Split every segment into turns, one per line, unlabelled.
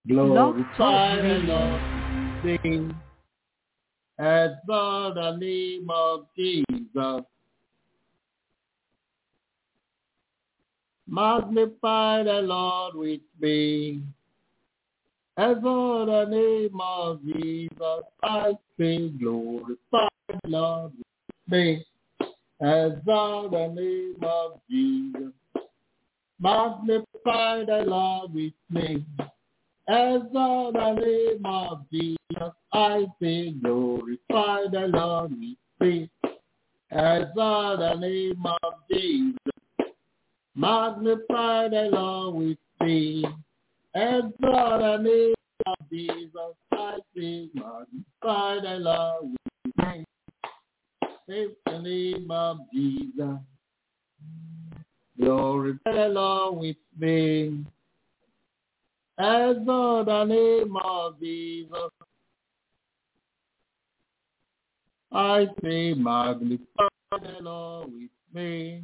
Glorify the Lord, sing, exalt the name of Jesus. Magnify the Lord with me. Exalt the name of Jesus. I say, glorify the Lord with me. Exalt the name of Jesus. Magnify the Lord with me. Exalt the name of Jesus. I say, glorify the Lord with me. Exalt the name of Jesus. Magnify the Lord with me. Exalt the name of Jesus. I say, magnify the Lord with me. Praise the name of Jesus. Glorify the Lord with me. Exalt the name of Jesus. I say, magnify the Lord with me.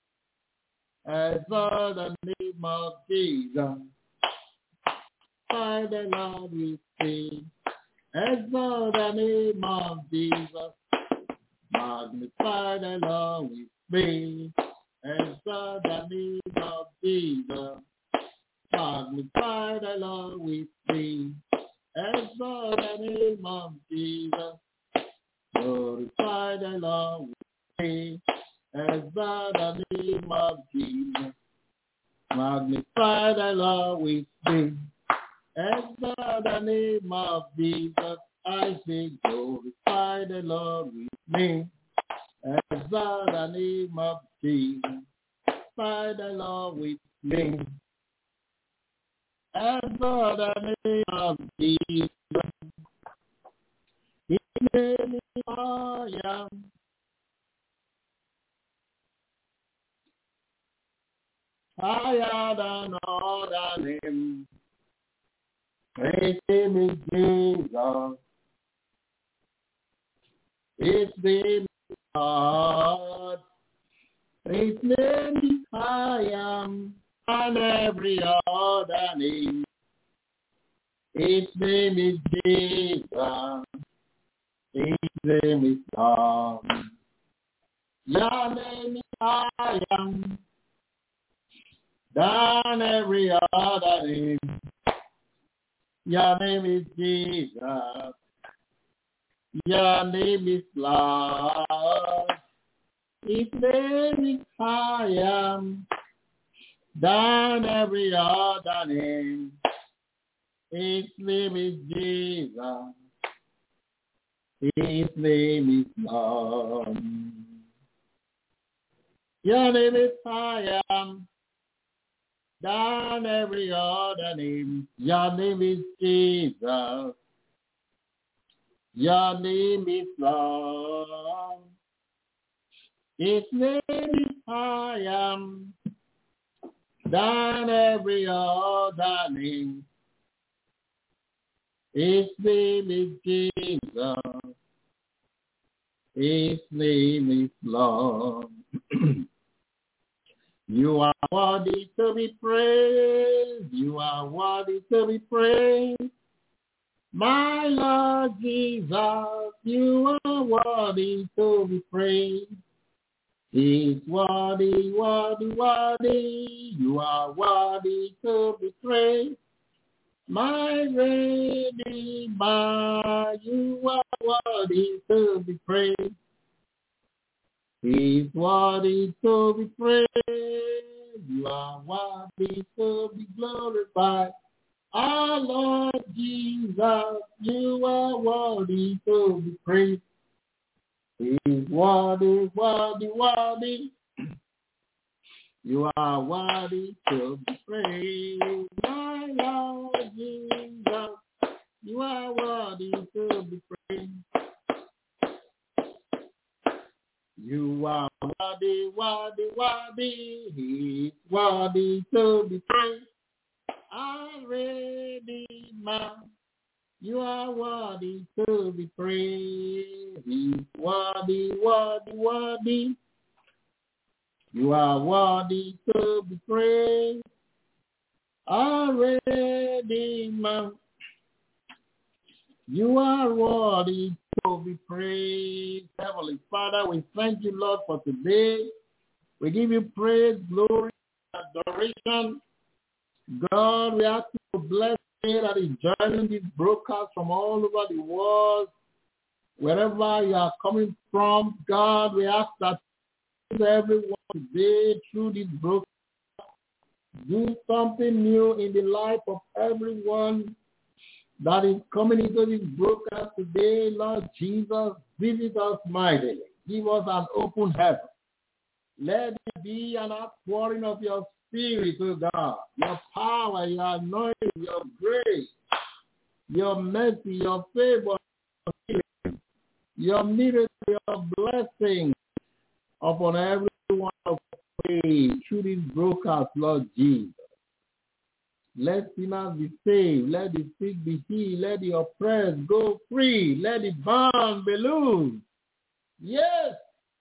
Exalt the name of Jesus. Magnify the Lord with me. Exalt the name of Jesus. Magnify the Lord with me. Exalt the name of Jesus. Magnify the Lord with me. Exalt the name of Jesus. Glorify the Lord with me. Exalt the name of Jesus. Magnify the Lord with me. Exalt the name of Jesus. I say, glorify the Lord with me. Exalt the name of Jesus. Magnify the Lord with me. Exalt the name of Jesus. His name is higher. Higher than all the names. His name is Jesus. His name is God. His name is higher than every other name. His name is Jesus. His name is God. Your name is higher than every other name. Your name is Jesus. Your name is Lord. His name is higher than every other name. His name is Jesus. His name is Lord. Your name is higher than every other name. Your name is Jesus. Your name is Lord. His name is higher than every other name. His name is Jesus. His name is Lord. You are worthy to be praised. You are worthy to be praised. My Lord Jesus, you are worthy to be praised. He's worthy, worthy, worthy. You are worthy to be praised. My Redeemer, you are worthy to be praised. He's worthy to be praised. You are worthy to be glorified. Our Lord Jesus, you are worthy to be praised. He's worthy, worthy, worthy. You are worthy to be praised. My Lord Jesus, you are worthy to be praised. You are worthy, worthy, worthy. He's worthy to be praised. Our Redeemer, you are worthy to be praised. He's worthy, worthy, worthy. You are worthy to be praised. our Redeemer. You are worthy to be praised. Heavenly Father, we thank you, Lord, for today. We give you praise, glory, adoration. God, we ask you to bless me that is joining this broadcast from all over the world. Wherever you are coming from, God, we ask that everyone today through this broadcast, do something new in the life of everyone that is coming into this broadcast today. Lord Jesus, visit us mightily. Give us an open heaven. Let it be an outpouring of your spirit, O God, your power, your anointing, your grace, your mercy, your favor, your miracle, your blessing upon everyone of faith through this broadcast, Lord Jesus. Let sinners be saved. Let the sick be healed. Let the oppressed go free. Let the bound be loosed. Yes.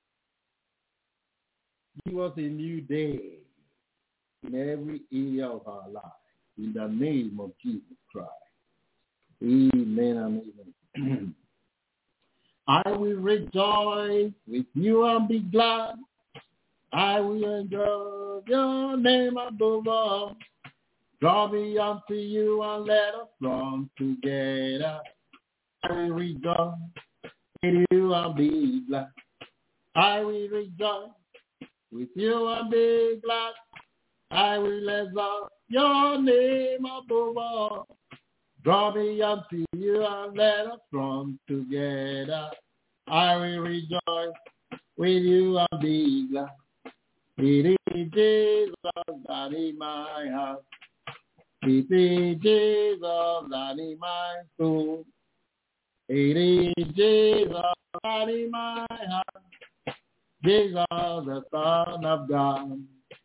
Give us a new day in every area of our life. In the name of Jesus Christ. Amen and amen. I will rejoice with you and be glad. I will enjoy your name above all. Draw me unto you and let us run together. I will rejoice with you and be glad. I will rejoice with you and be glad. I will exalt your name above all. Draw me unto you and let us run together. I will rejoice with you and be glad. It is Jesus that in my heart. It is Jesus that in my soul. It is Jesus that in my heart. Jesus, the Son of God.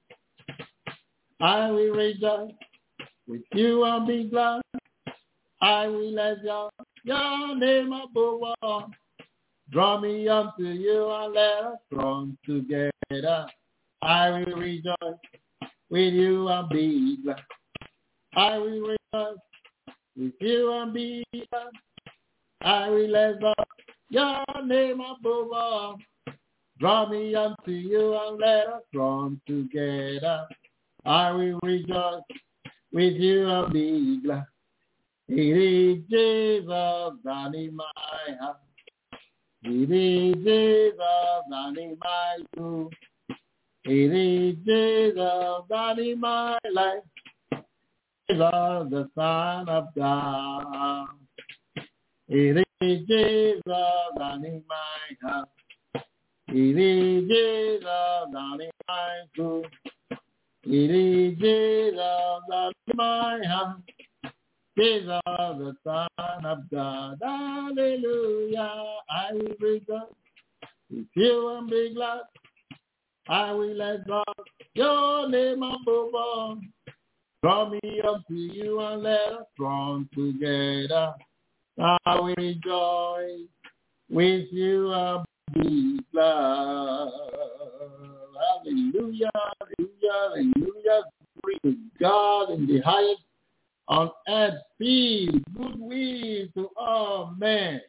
I will rejoice with you and be glad. I will exalt your name above all. Draw me unto you and let us run together. I will rejoice with you and be glad. I will rejoice with you and be glad. I will exalt your name above all. Draw me unto you and let us run together. I will rejoice with you and be glad. It is Jesus that in my heart. It is Jesus that in my soul. It is Jesus that in my life. Jesus, the Son of God. It is Jesus that in my heart. It is Jesus that in my soul. It is Jesus that in my heart. Jesus, the Son of God. Hallelujah. I will rejoice with you and be glad. I will exalt your name above all. Draw me up to you and let us run together. I will rejoice with you and be glad. Hallelujah, hallelujah, hallelujah. Glory to God in the highest. On earth, peace, goodwill to all men.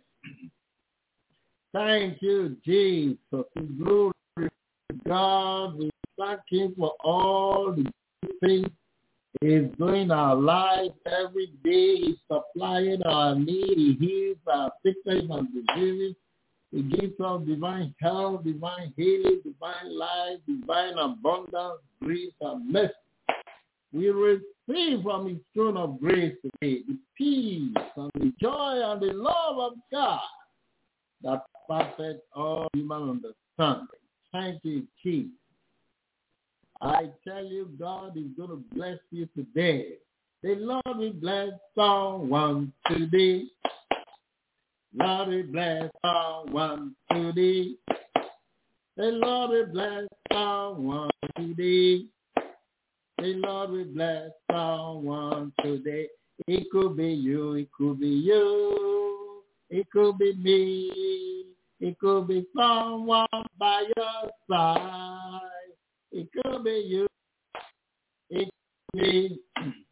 Thank you, Jesus. Glory to God. We thank Him for all the good things He's doing in our life every day. He's supplying our need. He heals our sickness and diseases. He gives us divine health, divine healing, divine life, divine abundance, grace, and mercy. We receive from His throne of grace today the peace and the joy and the love of God that passes all human understanding. Thank you, Jesus. I tell you, God is going to bless you today. The Lord will bless someone today. Lord will bless someone today. The Lord will bless someone today. The Lord will bless someone today. It could be you, it could be you, it could be me, it could be someone by your side. It could be you, it could be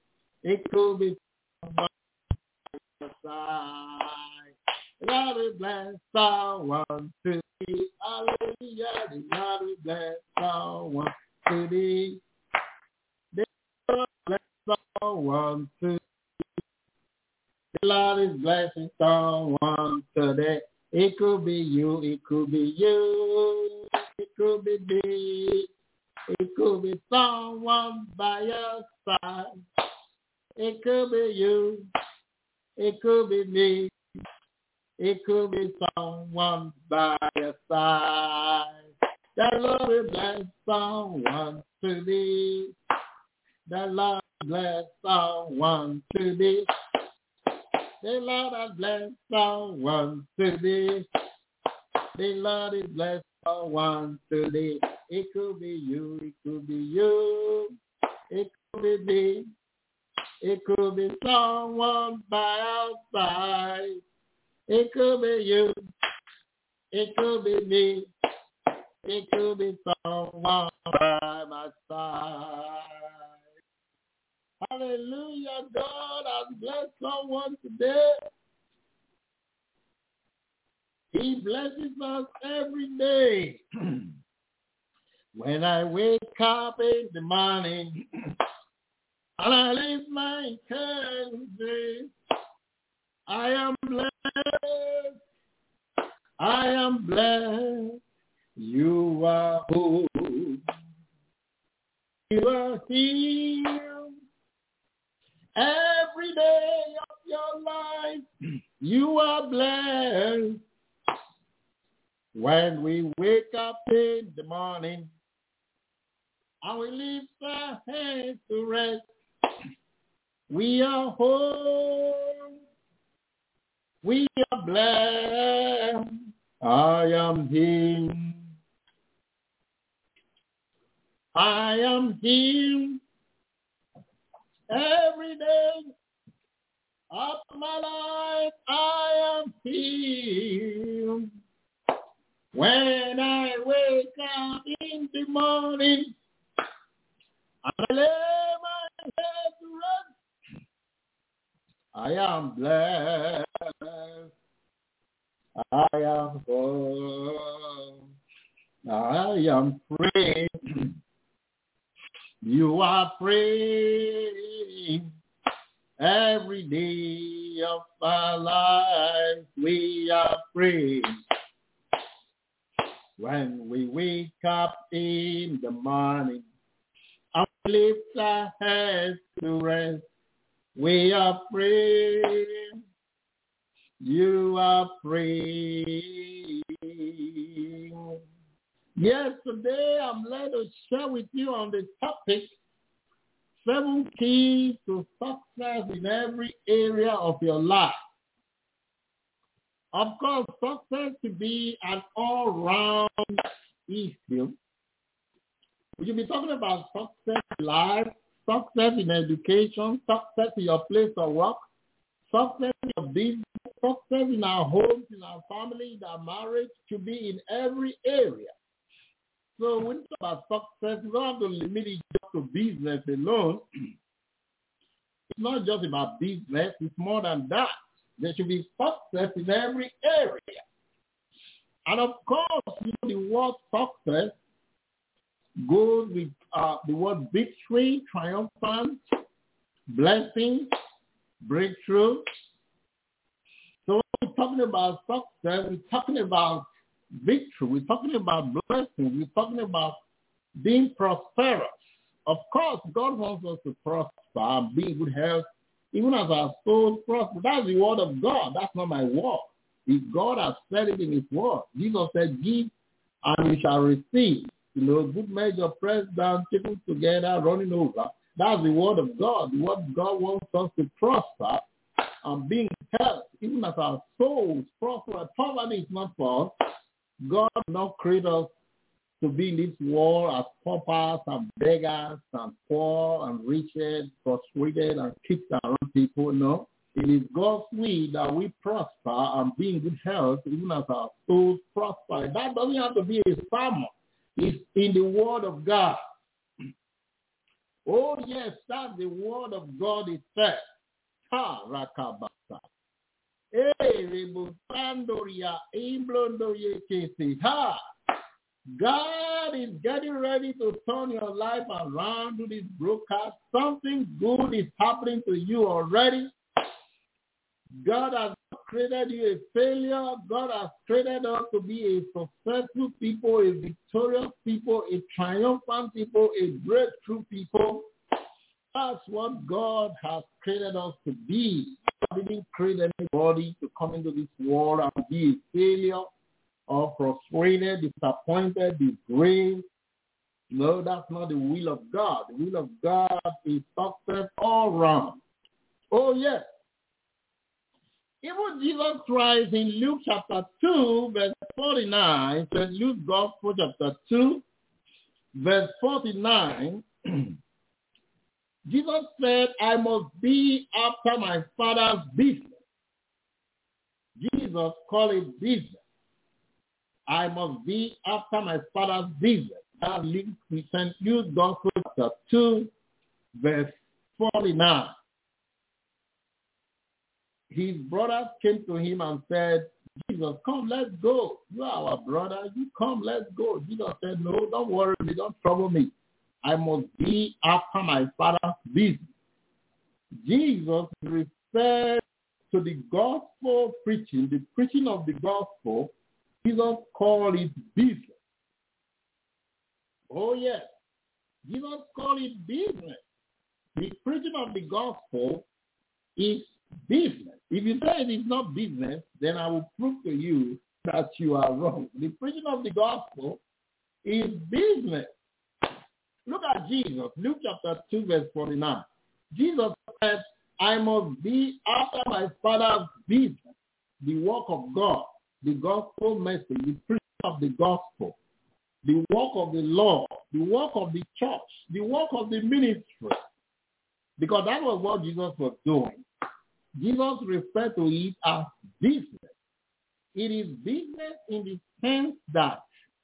It could be someone on the side. God will bless someone today. Hallelujah. God will bless someone today. God will bless someone today. The Lord is blessing someone today. It could be you, it could be you, it could be me, it could be someone by your side. It could be you, it could be me, it could be someone by your side. The Lord will bless someone today. The Lord bless someone today. The Lord has blessed someone today. The Lord is blessed someone today. It could be you, it could be you, it could be me, it could be someone by our side. It could be you, it could be me, it could be someone by my side. Hallelujah, God has blessed someone today. He blesses us every day. When I wake up in the morning and I lift my hands, I am blessed. I am blessed. You are whole. You are healed. Every day of your life, you are blessed. When we wake up in the morning and we lift our hands to rest, we are whole. We are blessed. I am healed. I am healed. Every day of my life, I am healed. When I wake up in the morning, and I lay my head to rest, I am blessed. I am whole. I am free. You are free. Every day of our life, we are free. When we wake up in the morning and lift our heads to rest, we are free. You are free. Yes, today I'm led to share with you on the topic, 7 keys to success in every area of your life. Of course, success to be an all-round issue. We'll be talking about success in life, success in education, success in your place of work, success in your business, success in our homes, in our family, in our marriage, to be in every area. So when we talk about success, we don't have to limit it just to business alone. It's not just about business, it's more than that. There should be success in every area. And of course, the word success goes with the word victory, triumphant, blessing, breakthrough. So when we're talking about success, we're talking about victory, we're talking about blessing, we're talking about being prosperous. Of course, God wants us to prosper and be in good health, even as our souls prosper. That's the word of God. That's not my word. If God has said it in his word. Jesus said, give and you shall receive. Good measure, pressed down, taken together, running over. That's the word of God. The word of God wants us to prosper and be in health, even as our souls prosper. Poverty is not for us. God did not create us to be in this world as paupers and beggars and poor and wretched, frustrated and kicked around people. No. It is God's will that we prosper and be in good health even as our souls prosper. That doesn't have to be a sermon. It's in the word of God. Oh, yes, that's the word of God itself. Ha, rakabasa. Rebusandoria, Imblondoye Kesi. Ha! God is getting ready to turn your life around to this broadcast. Something good is happening to you already. God has created you a failure. God has created us to be a successful people, a victorious people, a triumphant people, a breakthrough people. That's what God has created us to be. God didn't create anybody to come into this world and be a failure or frustrated, disappointed, disgraced. No, that's not the will of God. The will of God is success all round. Oh, yes. Even Jesus Christ in Luke chapter 2, verse 49, St. Luke's Gospel chapter 2, verse 49, Jesus said, I must be after my Father's business. Jesus called it business. I must be after my Father's business. That links with St. Luke's Gospel chapter 2, verse 49. His brothers came to him and said, Jesus, come, let's go. You are our brother. You come, let's go. Jesus said, no, don't worry. Don't trouble me. I must be after my Father's business. Jesus referred to the gospel preaching, the preaching of the gospel. Jesus called it business. Oh, yes. Jesus called it business. The preaching of the gospel is business. If you say it is not business, then I will prove to you that you are wrong. The preaching of the gospel is business. Look at Jesus, Luke chapter 2, verse 49. Jesus said, I must be after my Father's business, the work of God, the gospel message, the preaching of the gospel, the work of the Lord, the work of the church, the work of the ministry. Because that was what Jesus was doing. Jesus referred to it as business. It is business in the sense that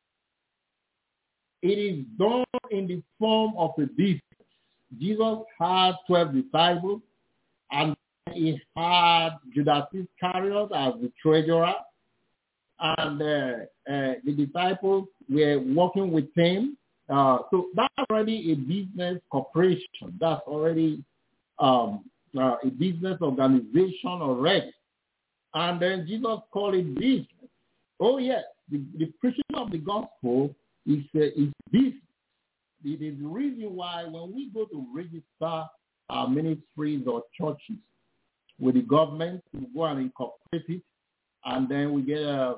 it is done in the form of a business. Jesus had 12 disciples, and he had Judas Iscariot as the treasurer, and the disciples were working with him. So that's already a business corporation. That's already a business organization already. And then Jesus called it business. Oh, yes, the preaching of the gospel is business. It is the reason why when we go to register our ministries or churches with the government, we go and incorporate it, and then we get a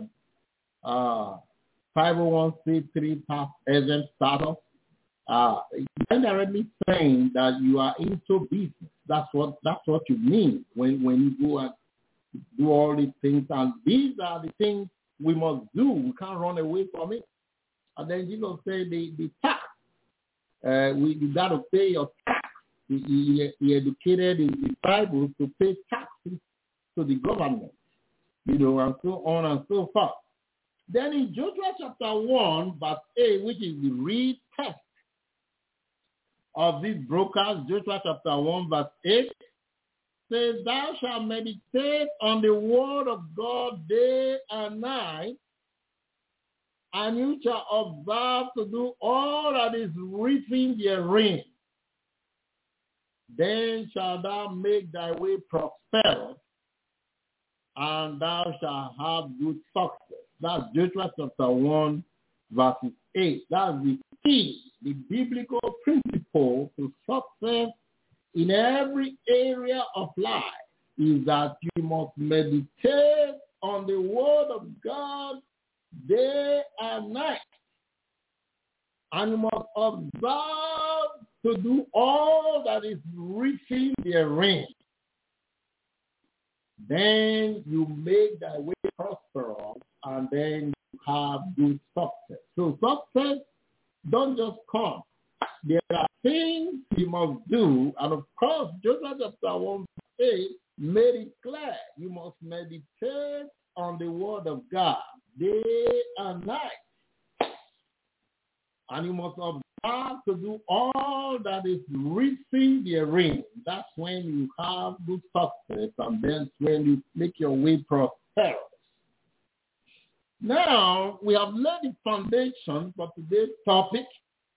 501c3 tax exempt status. Indirectly saying that you are into business. That's what you mean when you go and do all these things. And these are the things we must do. We can't run away from it. And then Jesus said the tax. You got to pay your tax. He educated his disciples to pay taxes to the government, and so on and so forth. Then in Joshua chapter 1, verse 8, which is the real text of this broadcast, Joshua chapter 1, verse 8, says, thou shalt meditate on the word of God day and night, and you shall observe to do all that is written therein. Then shalt thou make thy way prosperous, and thou shalt have good success. That's Joshua chapter 1, verses 8. That's the key, the biblical principle to success in every area of life is that you must meditate on the word of God day and night. And you must observe to do all that is written therein. Then you make thy way prosperous, and then you have good success. So success don't just come. There are things you must do, and of course, Joshua chapter 1, 8 made it clear. You must meditate on the word of God day and night. And you must observe have to do all that is written therein. That's when you have good success, and then when you make your way prosperous. Now, we have laid the foundation for today's topic.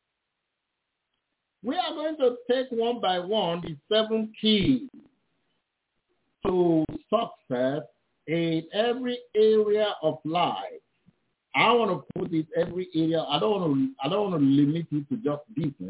We are going to take one by one the 7 keys to success in every area of life. I want to put it every area. I don't want to limit it to just business.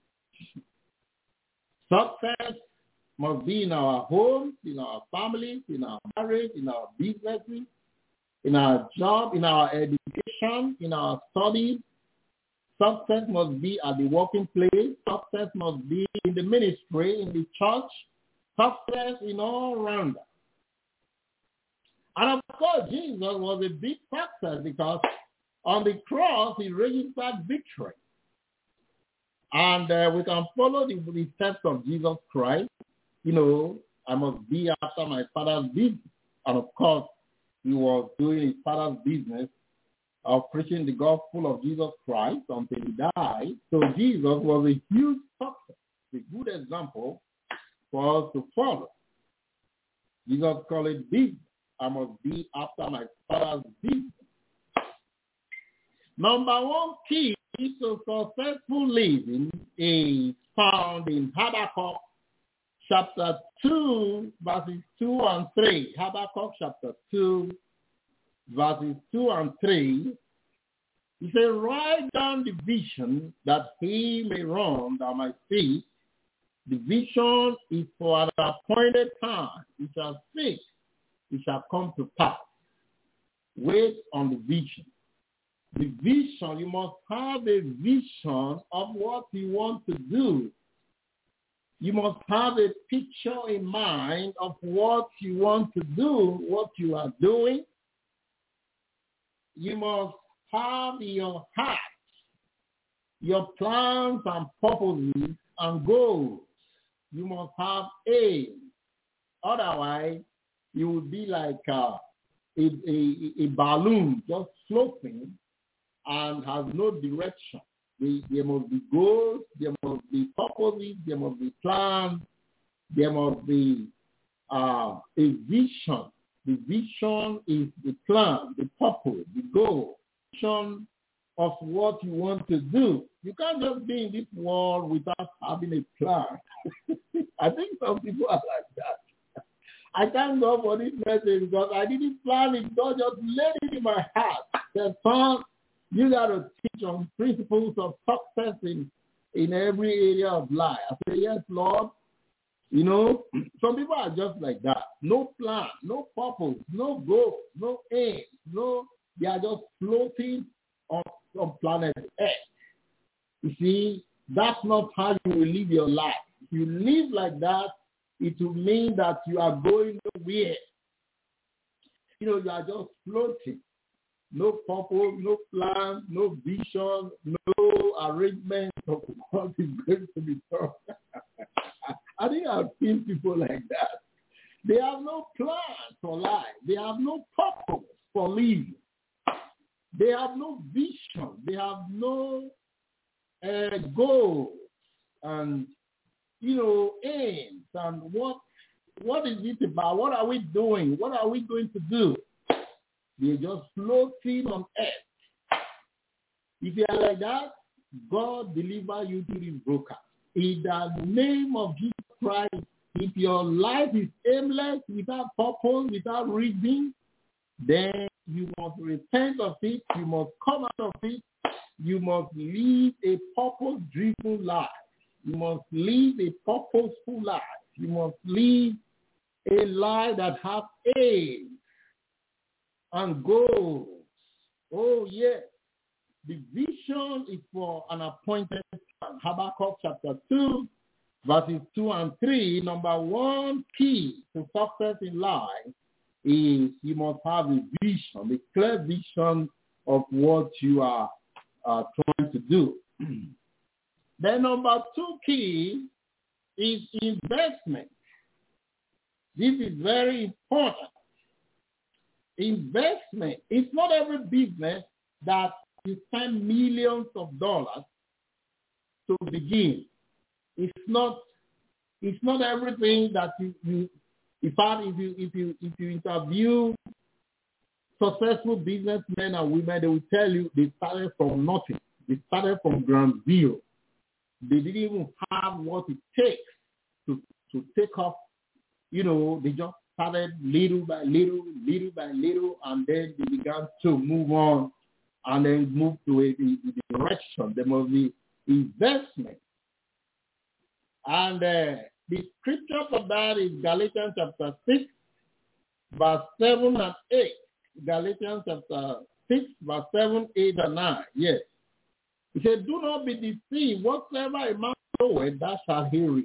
Success must be in our homes, in our families, in our marriage, in our businesses, in our job, in our education, in our studies. Success must be at the working place. Success must be in the ministry, in the church. Success in all round. And of course, Jesus was a big success because on the cross, he registered victory. And we can follow the steps of Jesus Christ. You know, I must be after my Father's business. And of course, he was doing his Father's business of preaching the gospel of Jesus Christ until he died. So Jesus was a huge success, a good example for us to follow. Jesus called it business. I must be after my Father's business. Number 1 key to successful living is found in Habakkuk chapter 2, verses 2 and 3. Habakkuk chapter 2, verses 2 and 3. He said, write down the vision that he may run that might see. The vision is for an appointed time. It shall speak. It shall come to pass. Wait on the vision. The vision, you must have a vision of what you want to do. You must have a picture in mind of what you want to do, what you are doing. You must have in your heart your plans and purposes and goals. You must have aims. Otherwise, you will be like a balloon just floating and has no direction. There must be goals, there must be purposes, there must be plans, there must be a vision. The vision is the plan, the purpose, the goal, vision of what you want to do. You can't just be in this world without having a plan. I think some people are like that. I thank God for this message because I didn't plan it. God just laid it in my heart. Said, son, you got to teach on principles of success in every area of life. I say, yes, Lord. You know, some people are just like that. No plan, no purpose, no goal, no aim, they are just floating on planet Earth. You see, that's not how you will live your life. If you live like that, it will mean that you are going nowhere. You know, you are just floating. No purpose, no plan, no vision, no arrangement of what is going to be done. I think I've seen people like that. They have no plan for life. They have no purpose for living. They have no vision. They have no goals and, you know, aims. And what is it about? What are we doing? What are we going to do? They're just floating on earth. If you are like that, God deliver you to the broker. In the name of Jesus Christ, if your life is aimless, without purpose, without reason, then you must repent of it. You must come out of it. You must live a purpose-driven life. You must live a purposeful life. You must live a life that has aims and goals. Oh, yes. The vision is for an appointed time. Habakkuk chapter 2, verses 2 and 3. Number 1 key to success in life is you must have a vision, a clear vision of what you are trying to do. Then number 2 key is investment. This is very important. Investment. It's not every business that you spend millions of dollars to begin. It's not everything that you in fact, if you interview successful businessmen and women, they will tell you they started from nothing. They started from ground zero. They didn't even have what it takes to take off. You know, they just started little by little, and then they began to move on and then move to a direction. There must be investment. And the scripture for that is Galatians chapter 6, verse 7 and 8. Galatians chapter 6, verse 7, 8, and 9. Yes. He said, do not be deceived. Whatsoever a man soweth, that shall he reap.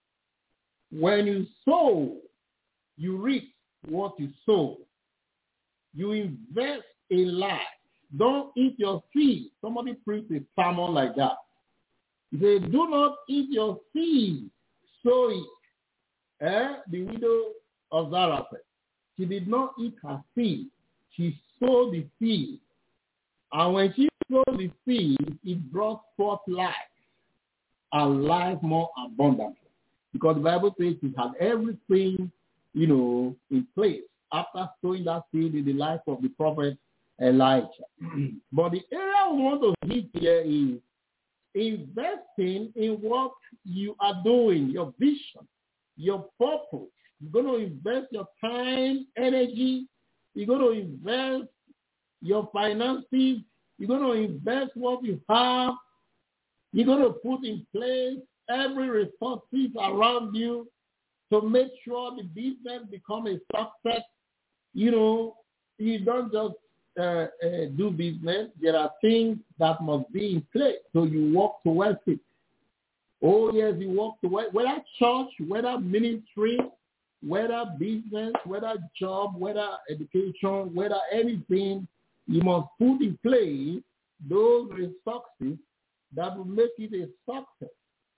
When you sow, you reap what you sow. You invest in life. Don't eat your seed. Somebody preached a sermon like that. He said, do not eat your seed. Sow it. The widow of Zarephath, she did not eat her seed. She sowed the seed. And when she sowed the seed, it brought forth life, and life more abundantly. Because the Bible says she had everything, in place after sowing that seed in the life of the prophet Elijah. But the area we want to hit here is investing in what you are doing, your vision, your purpose. You're going to invest your time, energy. You're going to invest your finances. You're going to invest what you have. You're going to put in place every resources around you to make sure the business become a success. You don't just do business. There are things that must be in place. So you work towards it. Oh, yes, you work towards, whether church, whether ministry, whether business, whether job, whether education, whether anything, you must put in place those resources that will make it a success.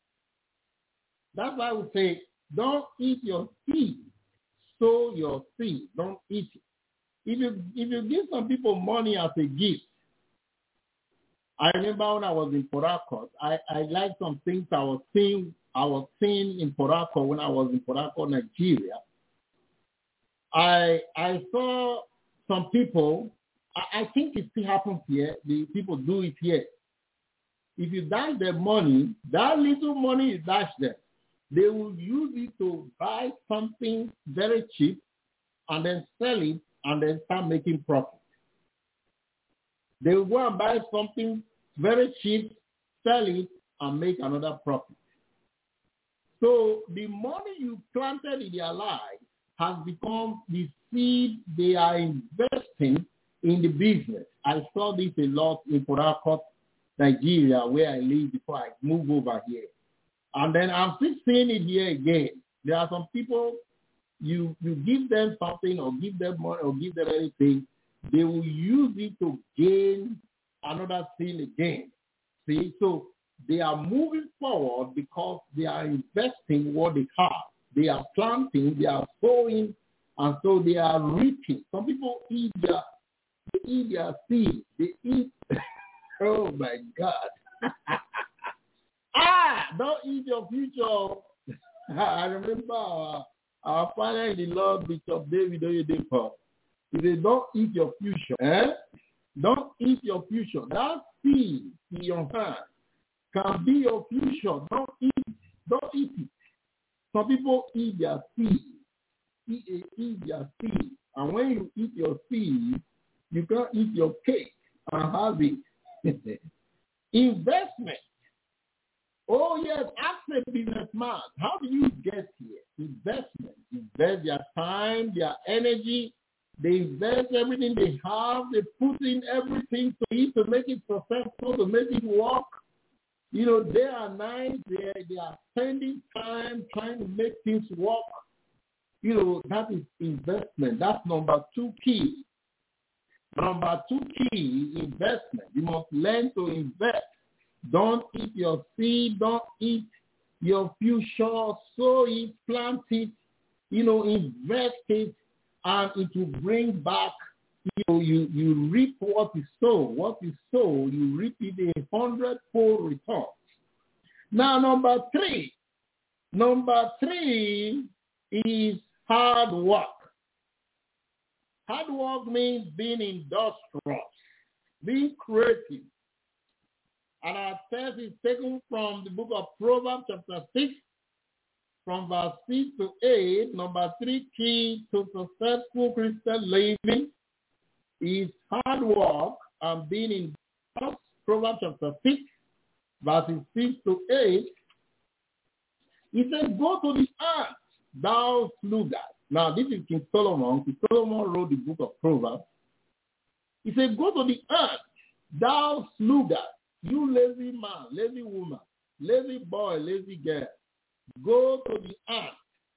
That's why we say, don't eat your seed. Sow your seed. Don't eat it. If you give some people money as a gift, I remember when I was in Port Harcourt, I liked some things I was seeing in Port Harcourt when I was in Port Harcourt, Nigeria. I saw some people, I think it still happens here, the people do it here. If you dash them money, that little money you dash them, they will use it to buy something very cheap and then sell it and then start making profit. They will go and buy something very cheap, sell it, and make another profit. So the money you planted in their life has become the seed they are investing in the business. I saw this a lot in Port Harcourt, Nigeria, where I live before I moved over here. And then I'm still seeing it here again. There are some people, you give them something or give them money or give them anything, they will use it to gain another thing again. See, so they are moving forward because they are investing what they have. They are planting, they are sowing, and so they are reaping. Some people eat their seed. They eat. Oh my God. Don't eat your future. I remember our father in the Lord, Bishop David Oyedepo. He said, don't eat your future. Don't eat your future. That seed in your hand can be your future. Don't eat it. Some people eat their seed. Eat their seed. And when you eat your seed, you can't eat your cake and have it. Investment. Oh, yes, ask a businessman. How do you get here? Investment. Invest their time, their energy. They invest everything they have. They put in everything to it to make it successful, to make it work. Day and night, they are spending time trying to make things work. That is investment. That's number 2 key. Number 2 key is investment. You must learn to invest. Don't eat your seed. Don't eat your future. Sow it, plant it, invest it, and it will bring back, you reap what you sow. What you sow, you reap it a 100-fold return. Now, number three. Number three is hard work. Hard work means being industrious, being creative. And our text is taken from the book of Proverbs chapter 6, from verse 6 to 8. Number three key to successful Christian living is hard work and being industrious. Proverbs chapter 6, verses 6 to 8. He said, go to the earth, thou sluggard. Now, this is King Solomon. King Solomon wrote the book of Proverbs. He said, go to the earth, thou sluggard, you lazy man, lazy woman, lazy boy, lazy girl. Go to the ant.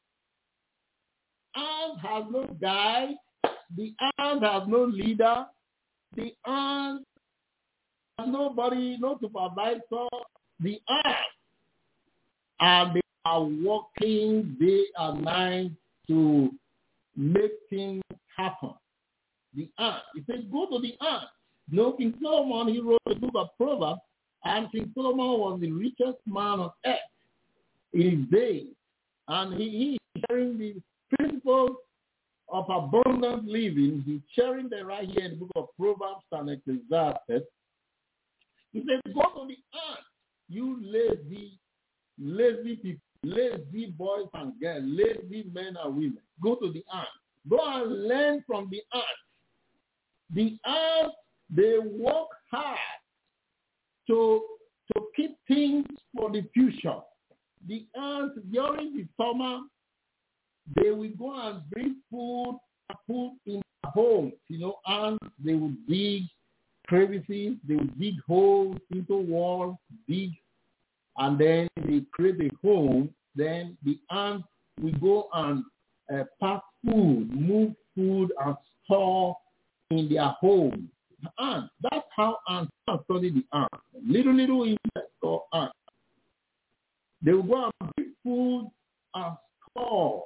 Ant has no guide. The ant has no leader. The ant has nobody, no supervisor. The ant, and they are working day and night to make things happen. The ant. He said, go to the ant. No, King Solomon, he wrote the book of Proverbs, and King Solomon was the richest man on earth in his days. And he is sharing the principles of abundant living. He's sharing them right here in the book of Proverbs and Ecclesiastes. He said, go to the ant, you lazy people, lazy boys and girls, lazy men and women. Go to the ant. Go and learn from the ant. The ant, they work hard to keep things for the future. The ants, during the summer, they will go and bring food in their homes. Ants, they will dig crevices, they will dig holes into walls, dig, and then they create a home. Then the ants will go and pack food, move food, and store in their home. Ants, that's how ants study the ants. Little insects or ants. They will go and bring food and store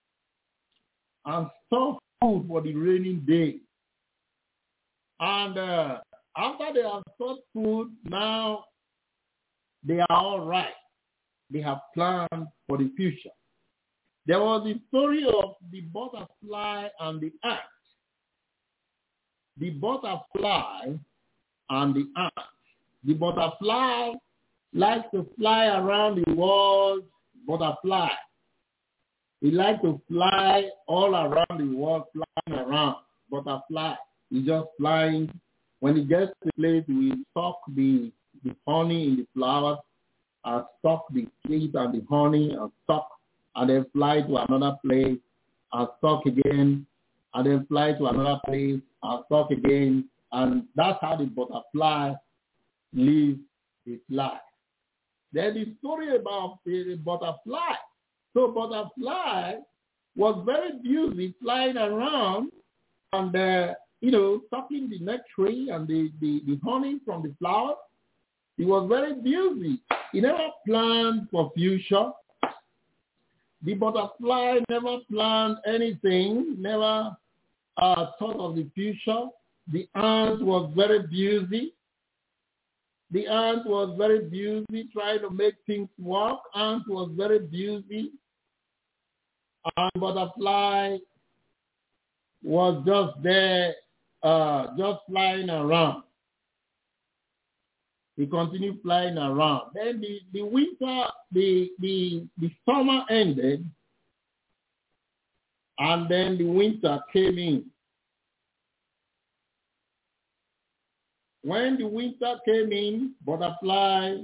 food for the raining day. And after they have stored food, now they are all right. They have planned for the future. There was the story of the butterfly and the ant. The butterfly and the ant. The butterfly likes to fly around the world. Butterfly. He likes to fly all around the world, flying around. Butterfly. He's just flying. When he gets to the place, we suck the honey in the flowers, and suck the sweet and the honey, and suck, and then fly to another place, and suck again, and then fly to another place, and suck again. And that's how the butterfly lives its life. There's the story about the butterfly. So butterfly was very busy flying around and, sucking the nectar and the honey from the flowers. He was very busy. He never planned for future. The butterfly never planned anything, never thought of the future. The ant was very busy. The ant was very busy trying to make things work. Ant was very busy. And butterfly was just there, just flying around. He continued flying around. Then the winter, the summer ended, and then the winter came in. When the winter came in, butterfly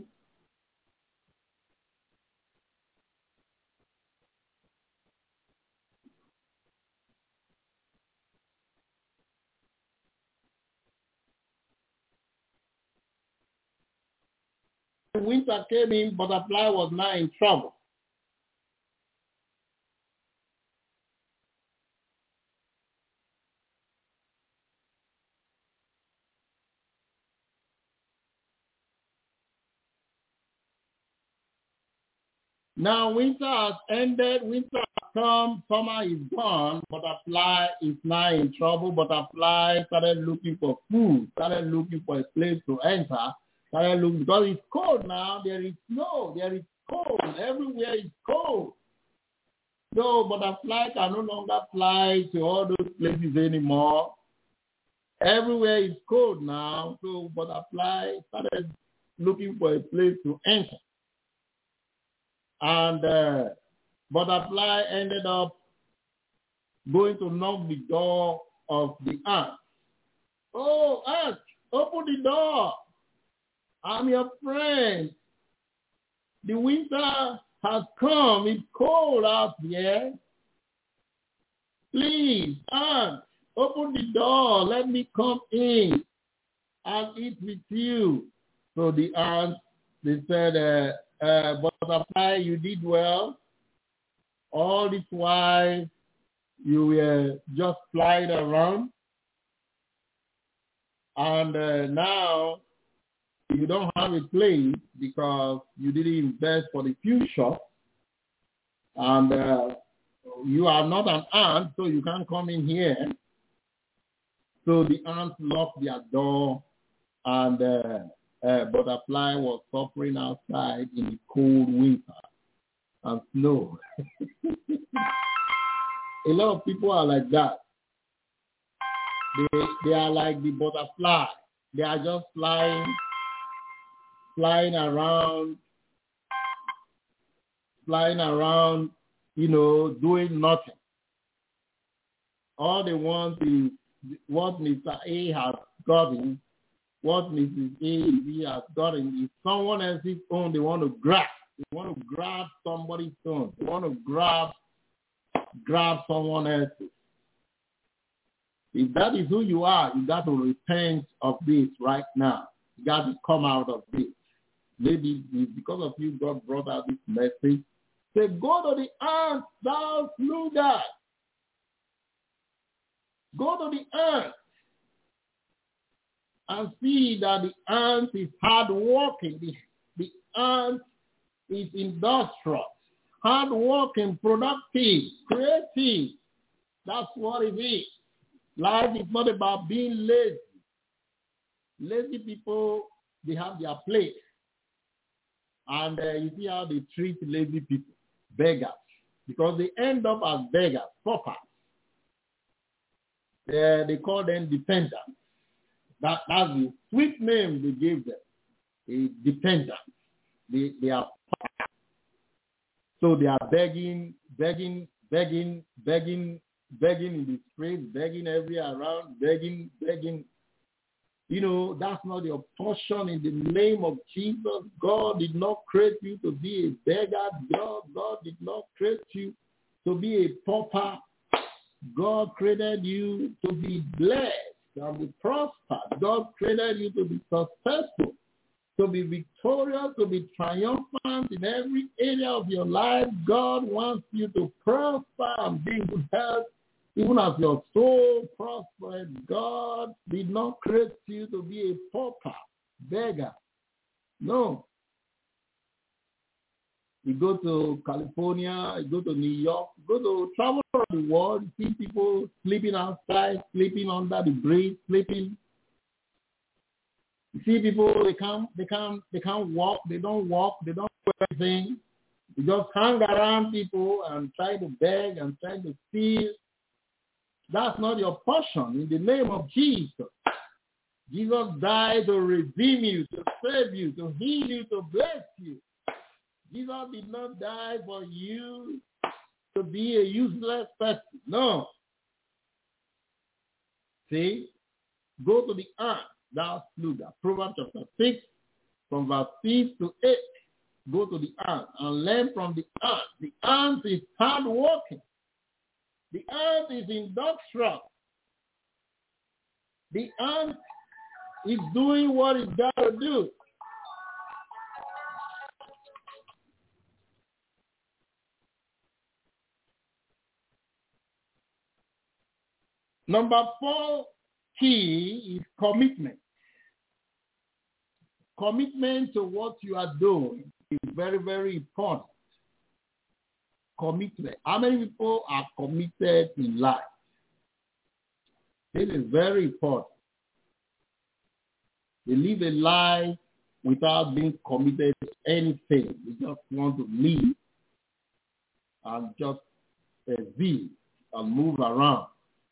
butterfly was now in trouble. Now winter has ended, winter has come, summer is gone, butterfly is now in trouble. Butterfly started looking for food, started looking for a place to enter, started looking, because it's cold now. There is snow. There is cold. Everywhere is cold. So butterfly can no longer fly to all those places anymore. Everywhere is cold now. So butterfly started looking for a place to enter. And butterfly ended up going to knock the door of the ant. Oh, ant, open the door. I'm your friend. The winter has come. It's cold out here. Please, ant, open the door. Let me come in and eat with you. So the ant, they said, butterfly, you did well. All this while, you were just flying around. And now, you don't have a place because you didn't invest for the future. And you are not an ant, so you can't come in here. So the ants locked their door, and butterfly was suffering outside in the cold winter and snow. A lot of people are like that. They are like the butterfly. They are just flying around, doing nothing. All they want is what Mr. A has gotten, what Mrs. A B has gotten is someone else's own. They want to grab. They want to grab somebody's own. They want to grab someone else's. If that is who you are, you got to repent of this right now. You got to come out of this. Maybe because of you, God brought out this message. Say, go to the ant, thou sluggard. Go to the ant and see that the ant is hard working. The ant is industrious, hard working, productive, creative. That's what it is. Life is not about being lazy. Lazy people, they have their place. And you see how they treat lazy people, beggars, because they end up as beggars, paupers. They call them dependents. That's the sweet name they gave them, a dependent. They are, so they are begging in the streets, begging everywhere around, begging. That's not your portion in the name of Jesus. God did not create you to be a beggar. God did not create you to be a pauper. God created you to be blessed and be prospered. God created you to be successful, to be victorious, to be triumphant in every area of your life. God wants you to prosper and be in good health, even as your soul prospers. God did not create you to be a pauper, beggar. No. You go to California, you go to New York, you go to travel around the world, you see people sleeping outside, sleeping under the bridge, sleeping. You see people, they can't walk, they don't do anything. They just hang around people and try to beg and try to steal. That's not your portion in the name of Jesus. Jesus died to redeem you, to save you, to heal you, to bless you. Jesus did not die for you to be a useless person. No. See? Go to the ant, thou sluggard. Proverbs chapter 6, from verse 6 to 8. Go to the ant and learn from the ant. The ant is hard working. The ant is industrious. The ant is doing what it's got to do. Number 4 key is commitment. Commitment to what you are doing is very, very important. Commitment. How many people are committed in life? This is very important. They live a life without being committed to anything. We just want to live and just exist and move around.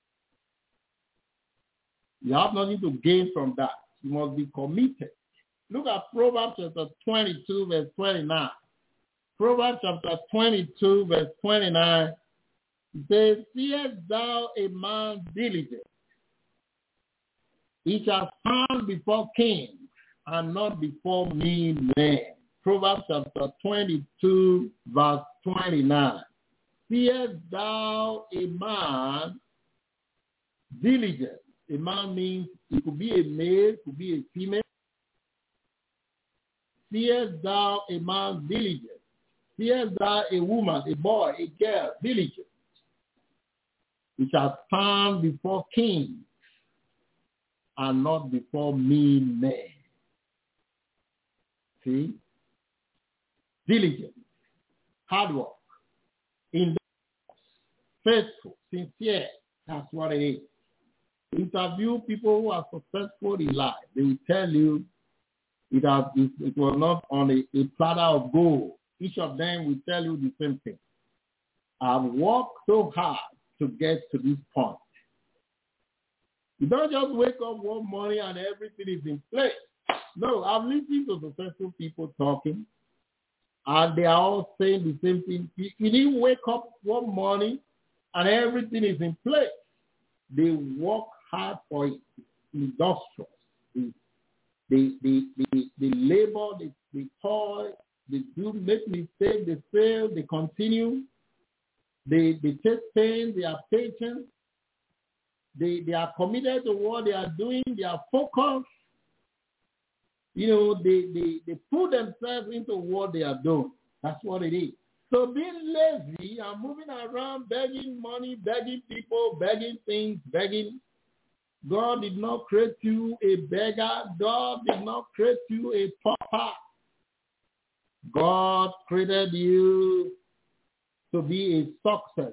You have nothing to gain from that. You must be committed. Look at Proverbs chapter 22, verse 29. Proverbs chapter 22, verse 29. It says, seest thou a man diligent? He shall stand before kings and not before mean men. Proverbs chapter 22, verse 29. Seest thou a man diligent? A man means it could be a male, it could be a female. Seest thou a man diligent? Seest thou a woman, a boy, a girl, diligent? He shall stand before kings and not before mean men. See? Diligent, hard work, industrious, faithful, sincere. That's what it is. Interview people who are successful in life. They will tell you it was not on a platter of gold. Each of them will tell you the same thing. I've worked so hard to get to this point. You don't just wake up one morning and everything is in place. No, I've listened to successful people talking, and they are all saying the same thing. You didn't wake up one morning and everything is in place. They work hard for it. Industrious. They labor, they toil, they do make mistakes, they fail, they continue. They take pain, they are patient. They are committed to what they are doing, they are focused. You know, they put themselves into what they are doing. That's what it is. So being lazy and moving around, begging money, begging people, begging things, begging. God did not create you a beggar. God did not create you a pauper. God created you to be a success.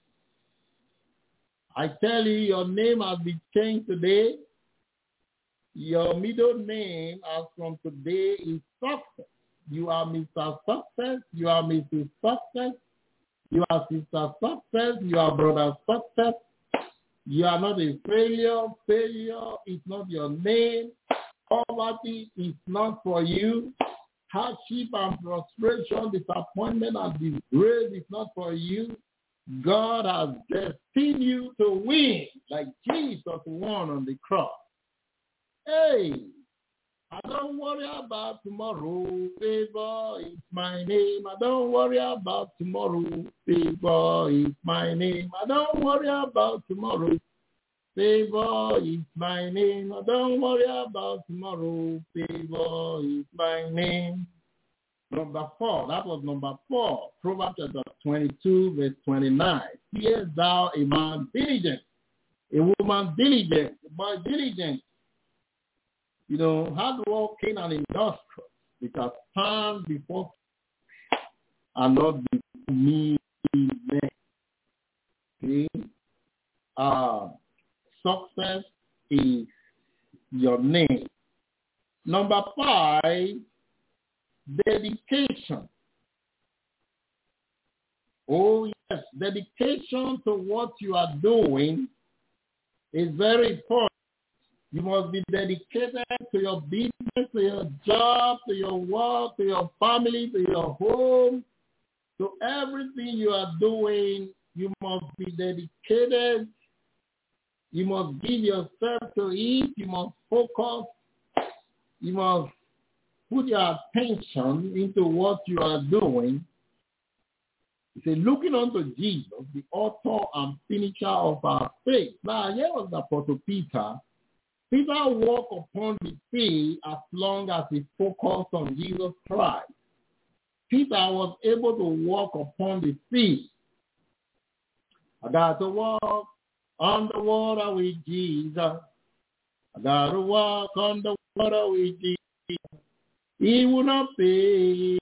I tell you, your name has been changed today. Your middle name as from today is Success. You are Mr. Success. You are Mrs. Success. You are Sister Success. You are Brother Success. You are not a failure. Failure is not your name. Poverty is not for you. Hardship and frustration, disappointment and disgrace is not for you. God has destined you to win like Jesus won on the cross. Hey, I don't worry about tomorrow. Favor is my name. I don't worry about tomorrow. Favor is my name. I don't worry about tomorrow. Favor is my name. I don't worry about tomorrow. Favor is my name. Number 4. That was number 4. Proverbs chapter 22, verse 29. Seest thou a man diligent, a woman diligent, a boy diligent. You know, hard working and industrious. Because stand before and not before me. See? Success is your name. Number 5, dedication. Oh yes, dedication to what you are doing is very important. You must be dedicated to your business, to your job, to your work, to your family, to your home, to everything you are doing. You must be dedicated. You must give yourself to it. You must focus. You must put your attention into what you are doing. He said, looking unto Jesus, the author and finisher of our faith. Now, here was the Apostle Peter. Peter walked upon the sea as long as he focused on Jesus Christ. Peter was able to walk upon the sea. I got to walk on the water with Jesus. I got to walk on the water with Jesus. He will not fail.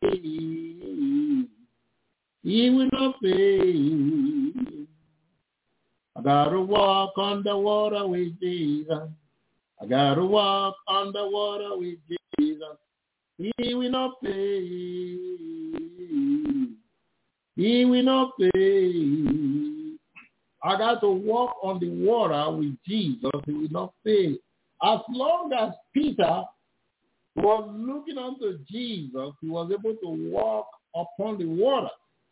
He will not fail. I got to walk on the water with Jesus. I got to walk on the water with Jesus. He will not fail. He will not fail. I got to walk on the water with Jesus. He will not fail. As long as Peter was looking unto Jesus, he was able to walk upon the water.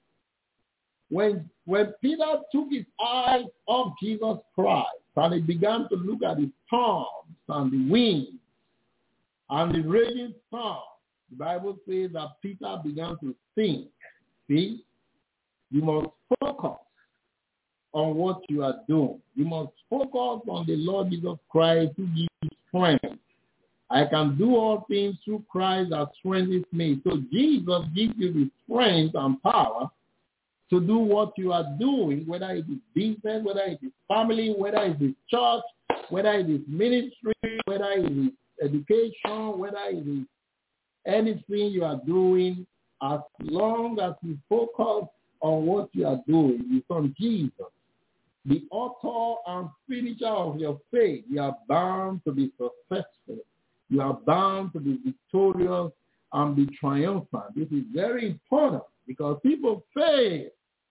When Peter took his eyes off Jesus Christ and he began to look at the storms and the winds and the raging storm, the Bible says that Peter began to think. See, you must focus on what you are doing. You must focus on the Lord Jesus Christ who gives you strength. I can do all things through Christ that strengthens me. So Jesus gives you the strength and power to do what you are doing, whether it is business, whether it is family, whether it is church, whether it is ministry, whether it is education, whether it is anything you are doing, as long as you focus on what you are doing, it's on Jesus, the author and finisher of your faith. You are bound to be successful. You are bound to be victorious and be triumphant. This is very important because people fail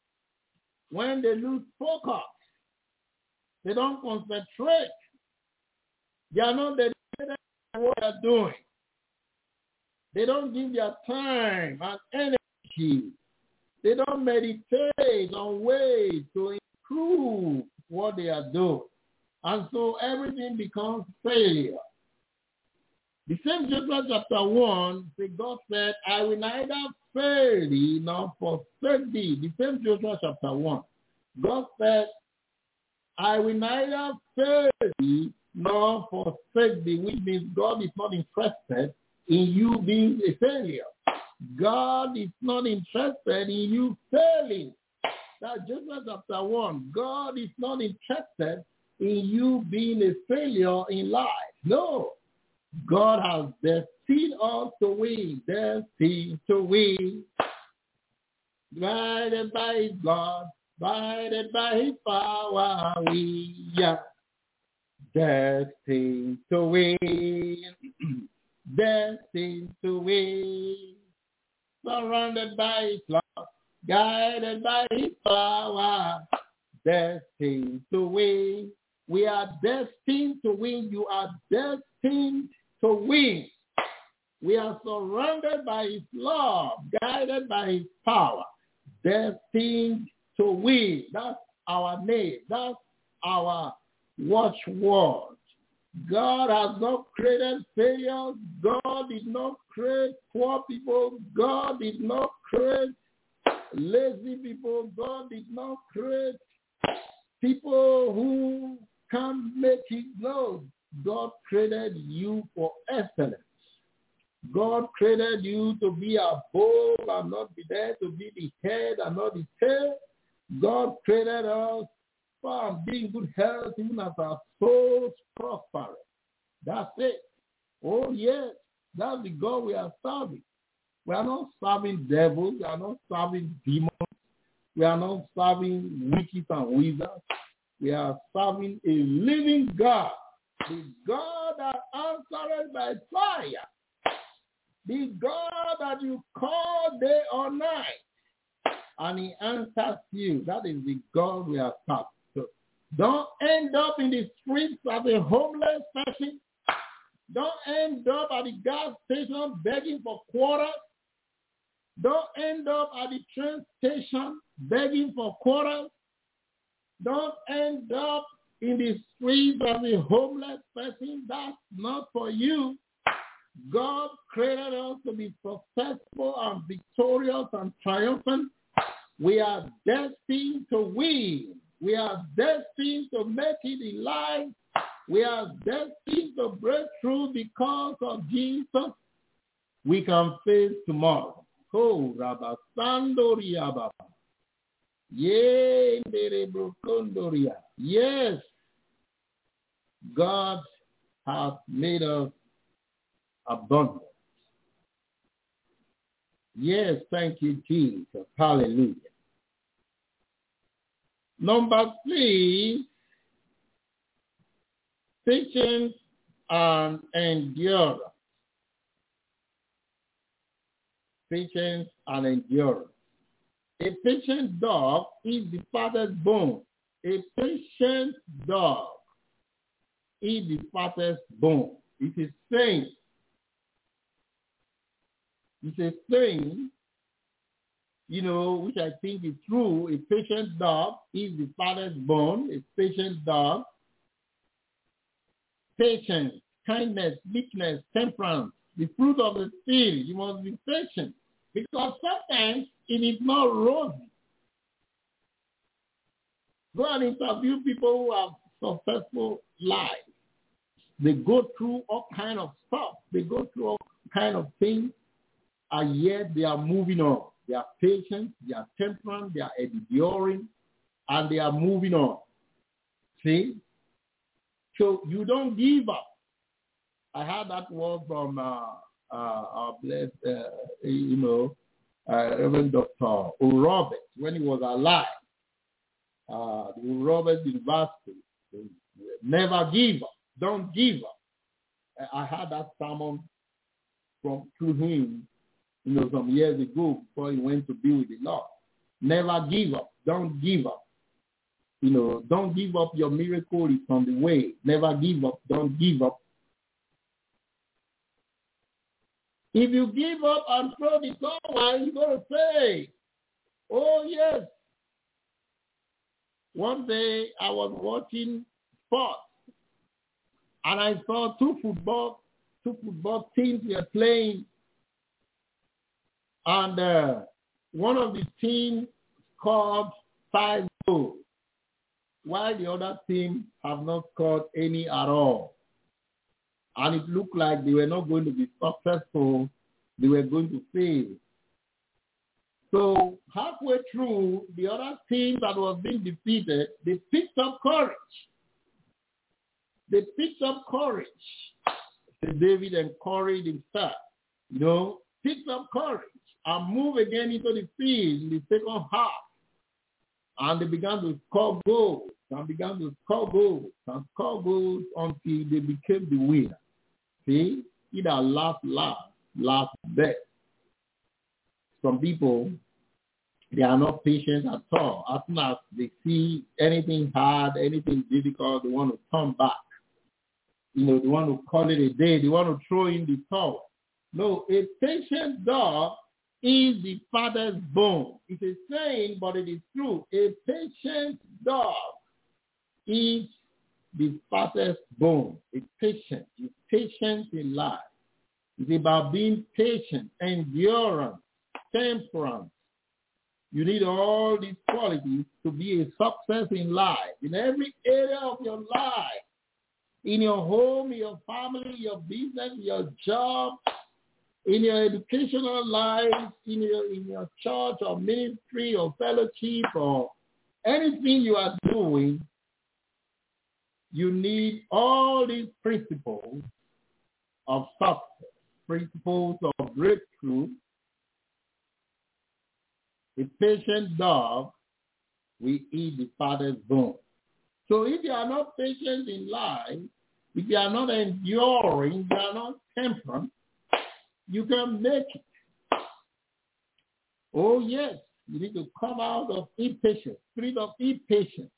when they lose focus. They don't concentrate. They are not dedicated to what they are doing. They don't give their time and energy. They don't meditate on ways to improve what they are doing. And so everything becomes failure. The same Joshua chapter 1, God said, I will neither fail thee nor forsake thee. The same Joshua chapter 1. God said, I will neither fail thee nor forsake thee, which means God is not interested in you being a failure. God is not interested in you failing. That's Joshua chapter 1. God is not interested in you being a failure in life. No. God has destined us to win, destined to win. Guided by his blood, guided by his power, we are destined to win, destined to win. Surrounded by his love, guided by his power, destined to win. We are destined to win. You are destined to win. We are surrounded by his love, guided by his power, destined to win. That's our name. That's our watchword. God has not created failures. God did not create poor people. God did not create lazy people. God did not create people who can't make it. No. God created you for excellence. God created you to be above and not be there, to be the head and not the tail. God created us for being good health, even as our souls prosper. That's it. Oh, yes. That's the God we are serving. We are not serving devils. We are not serving demons. We are not serving witches and wizards. We are serving a living God. The God that answered by fire. The God that you call day or night. And he answers you. That is the God we are serving. So don't end up in the streets as a homeless person. Don't end up at the gas station begging for quarters. Don't end up at the train station begging for quarters. Don't end up in the streets as a homeless person. That's not for you. God created us to be successful and victorious and triumphant. We are destined to win. We are destined to make it in life. We are destined to break through because of Jesus. We can face tomorrow. Oh, Rabasandoria Baba. Yes, God has made us abundant. Yes, thank you, Jesus. Hallelujah. Number 3, patience and endurance. patience and endurance. A patient dog is the fattest bone. A patient dog is the fattest bone. It is saying, which I think is true. A patient dog is the fattest bone. A patient dog, patience, kindness, meekness, temperance, the fruit of the Spirit. You must be patient because sometimes it is not rosy. Go and interview people who have successful lives. They go through all kind of stuff. They go through all kind of things, and yet they are moving on. They are patient, they are temperate, they are enduring, and they are moving on. See? So you don't give up. I heard that word from our blessed, Reverend Dr. O'Roberts when he was alive. The Roberts University. Never give up. Don't give up. I had that sermon through him, some years ago before he went to be with the Lord. Never give up. Don't give up. Don't give up. Your miracle is on the way. Never give up. Don't give up. If you give up and throw the towel, you're going to say, oh, yes. One day I was watching sports, and I saw two football teams were playing, and one of the teams scored 5 goals, while the other team have not scored any at all. And it looked like they were not going to be successful. They were going to fail. So halfway through, the other team that was being defeated, they picked up courage. They picked up courage. David encouraged himself, picked up courage and moved again into the field in the second half. And they began to score goals until they became the winner. See, either last best. Some people, they are not patient at all. As soon as they see anything hard, anything difficult, they want to turn back. They want to call it a day. They want to throw in the towel. No, a patient dog is the father's bone. It's a saying, but it is true. A patient dog is the father's bone. It's patient. It's patient in life. It's about being patient, endurance, temperance. You need all these qualities to be a success in life, in every area of your life, in your home, in your family, your business, your job, in your educational life, in your church or ministry or fellowship or anything you are doing. You need all these principles of success, principles of breakthrough. A patient dog will eat the father's bone. So if you are not patient in life, if you are not enduring, you are not temperate, you can make it. Oh yes, you need to come out of impatience, spirit of impatience.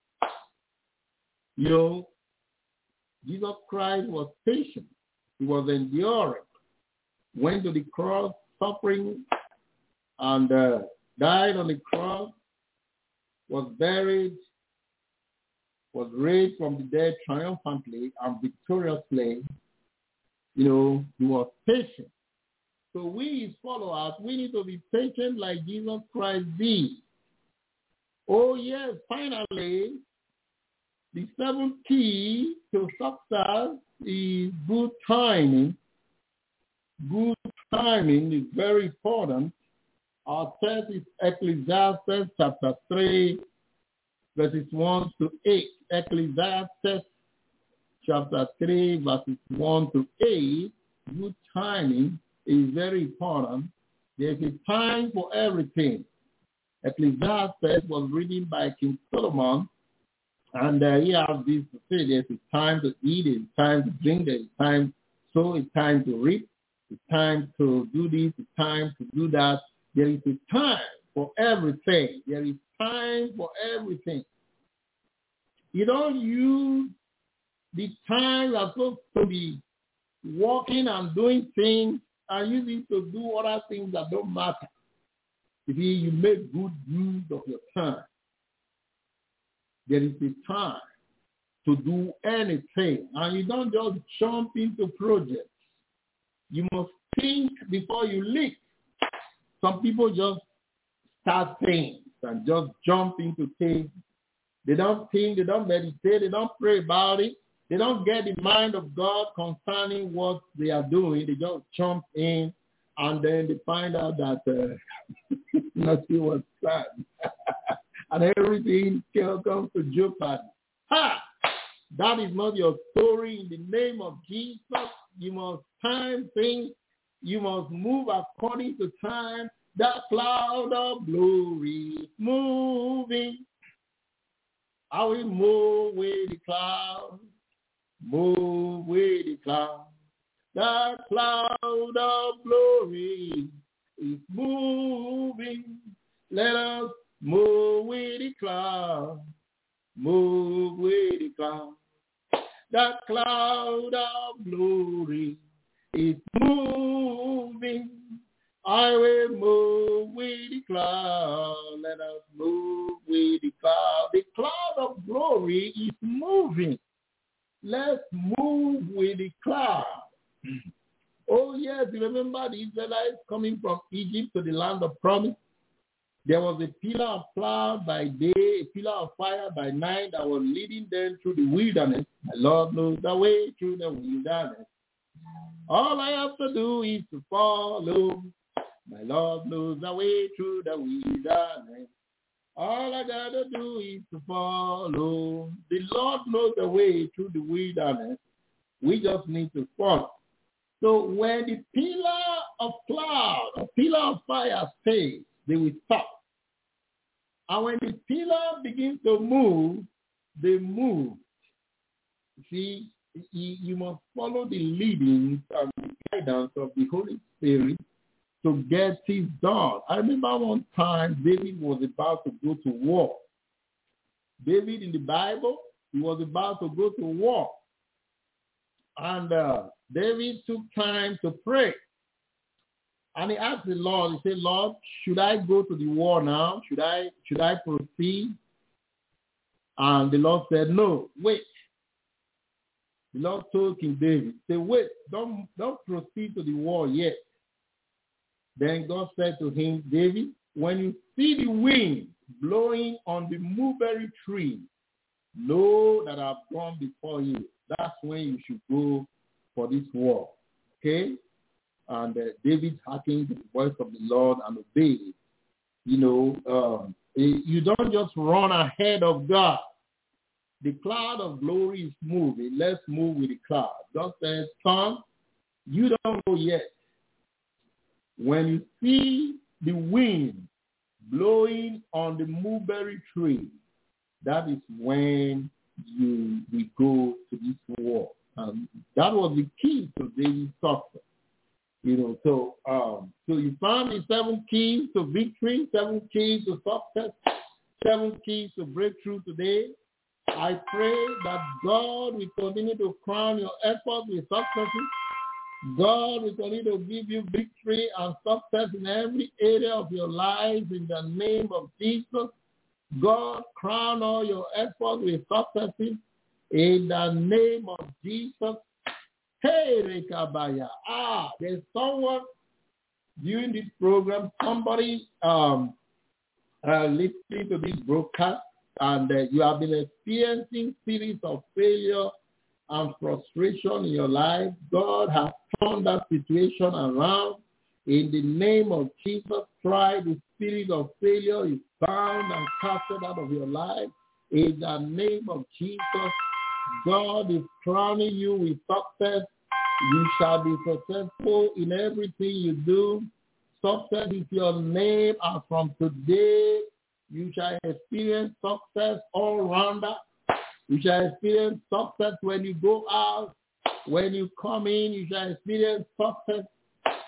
Jesus Christ was patient. He was enduring. Went to the cross, suffering, and died on the cross, was buried, was raised from the dead triumphantly and victoriously. He was patient. So we, his followers, we need to be patient like Jesus Christ did. Oh yes, finally, the seventh key to success is good timing. Good timing is very important. Our text is Ecclesiastes chapter 3, verses 1 to 8. Ecclesiastes chapter 3, verses 1 to 8. Good timing is very important. There's a time for everything. Ecclesiastes was written by King Solomon, and he has this to say: there's a time to eat, there's a time to drink, there's a time to sow, a time to reap, It's time to do this. It's time to do that. There is a time for everything. There is time for everything. You don't use the time you're supposed to be working and doing things and use it to do other things that don't matter. You see, you make good use of your time. There is a time to do anything, and you don't just jump into projects. You must think before you leap. Some people just start things and just jump into things. They don't think, they don't meditate, they don't pray about it. They don't get the mind of God concerning what they are doing. They just jump in, and then they find out that nothing was planned. And everything comes to jeopardy. Ha! That is not your story. In the name of Jesus, you must time things. You must move according to time. That cloud of glory is moving. I will move with the cloud. Move with the cloud. The cloud of glory is moving. Let us move with the cloud. Move with the cloud. The cloud of glory is moving. I will move with the cloud. Let us move with the cloud. The cloud of glory is moving. Let's move with the cloud. Oh, yes, you remember the Israelites coming from Egypt to the land of promise? There was a pillar of cloud by day, a pillar of fire by night that was leading them through the wilderness. My Lord knows the way through the wilderness. All I have to do is to follow. My Lord knows the way through the wilderness. All I got to do is to follow. The Lord knows the way through the wilderness. We just need to follow. So when the pillar of cloud, a pillar of fire stays, they will stop. And when the pillar begins to move, they move. See, you must follow the leadings and the guidance of the Holy Spirit to get things done. I remember one time David was about to go to war. David in the Bible, he was about to go to war. And David took time to pray. And he asked the Lord, he said, Lord, should I go to the war now? Should I proceed? And the Lord said, no, wait. The Lord told King David, say, wait, don't proceed to the war yet. Then God said to him, David, when you see the wind blowing on the mulberry tree, know that I've gone before you. That's when you should go for this war. Okay? And David hearkened to the voice of the Lord and obeyed it. You know, you don't just run ahead of God. The cloud of glory is moving. Let's move with the cloud. God says, son, you don't know yet. When you see the wind blowing on the mulberry tree, that is when you will go to this war. That was the key to David's success. You know, so you found the 7 keys to victory, 7 keys to success, 7 keys to breakthrough today. I pray that God will continue to crown your efforts with successes. God will continue to give you victory and success in every area of your life in the name of Jesus. God, crown all your efforts with successes in the name of Jesus. Hey, Rekabaya. There's someone during this program, somebody listening to this broadcast, and you have been experiencing series of failure and frustration in your life. God has turned that situation around. In the name of Jesus Christ, the spirit of failure is bound and casted out of your life. In the name of Jesus, God is crowning you with success. You shall be successful in everything you do. Success is your name, and from today, you shall experience success all around us. You shall experience success when you go out. When you come in, you shall experience success.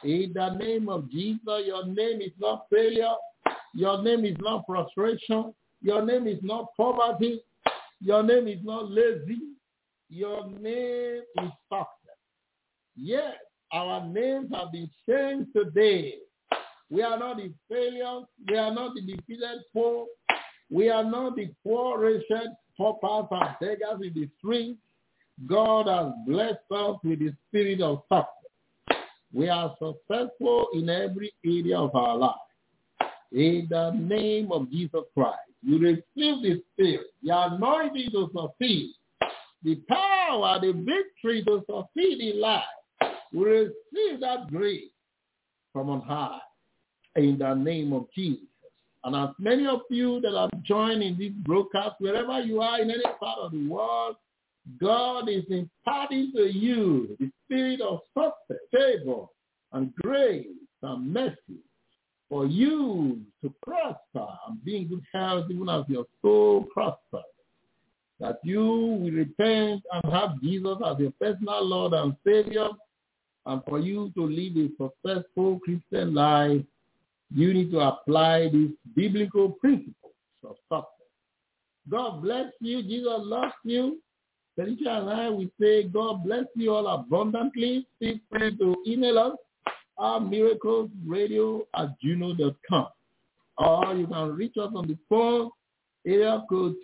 In the name of Jesus, your name is not failure. Your name is not frustration. Your name is not poverty. Your name is not lazy. Your name is success. Yes, our names have been changed today. We are not the failures. We are not the defeated poor. We are not the poor, wretched, paupers and beggars in the streets. God has blessed us with the spirit of success. We are successful in every area of our life. In the name of Jesus Christ, you receive the spirit, the anointing to succeed, the power, the victory to succeed in life. We receive that grace from on high in the name of Jesus. And as many of you that have joined in this broadcast, wherever you are in any part of the world, God is imparting to you the spirit of success, favor, and grace and mercy for you to prosper and be in good health even as your soul prospers. That you will repent and have Jesus as your personal Lord and Savior, and for you to live a successful Christian life, you need to apply these biblical principles of success. God bless you. Jesus loves you. Felicia and I will say God bless you all abundantly. Feel free to email us at miraclesradio@gmail.com. Or you can reach us on the phone, area code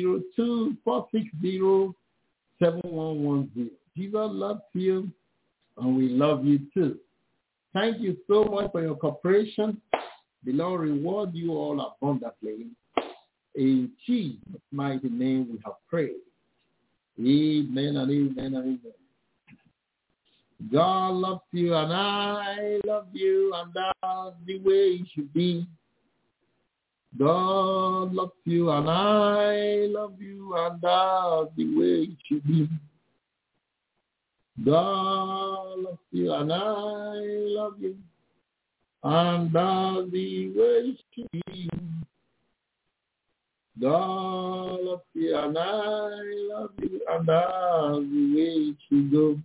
202-460-7110. Jesus loves you, and we love you too. Thank you so much for your cooperation. The Lord reward you all abundantly. In Jesus' mighty name we have prayed. Amen and amen and amen. God loves you and I love you, and that's the way it should be. God loves you and I love you, and that's the way it should be. God loves you and I love you, and that's the way it should be. God loves you and I love you, and that's the way it should go.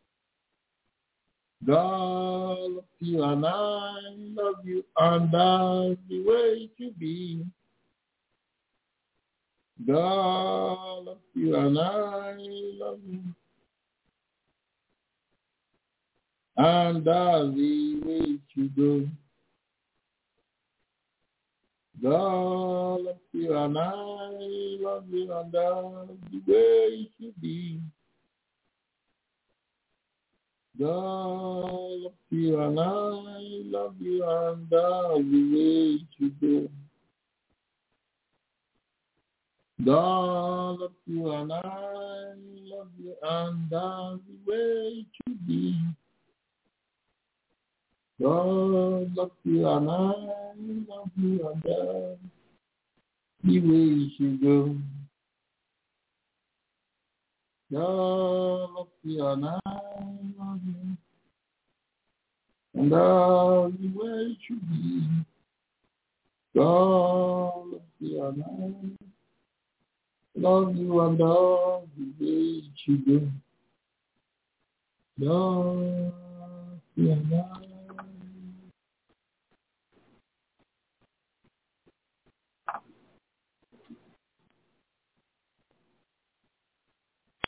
God loves you and I love you, and that's the way it should be. God loves you and I love you, and that's the way it should go. God loves you and I love you, and that's the way it should be. God loves you and I love you, and that's the way it should go. God loves you and I love you, and that's the way it should be. God loves you and I love you, and that's the way it should go. God loves you and I love you, and that's the way it should be. God loves you and I love you, and that's the way it should go. God